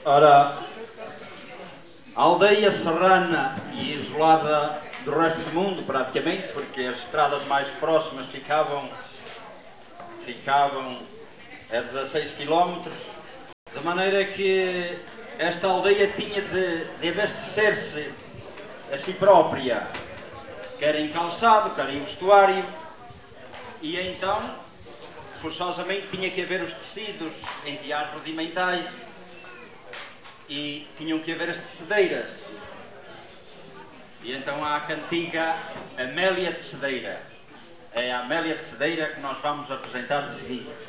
Ora, a aldeia serrana e isolada do resto do mundo, praticamente, porque as estradas mais próximas ficavam a 16 quilómetros, de maneira que esta aldeia tinha de abastecer-se a si própria, quer em calçado, quer em vestuário, e então, forçosamente, tinha que haver os tecidos em dias rudimentais e tinham que haver as tecedeiras. E então há a cantiga Amélia Tecedeira. É a Amélia Tecedeira que nós vamos apresentar de seguida.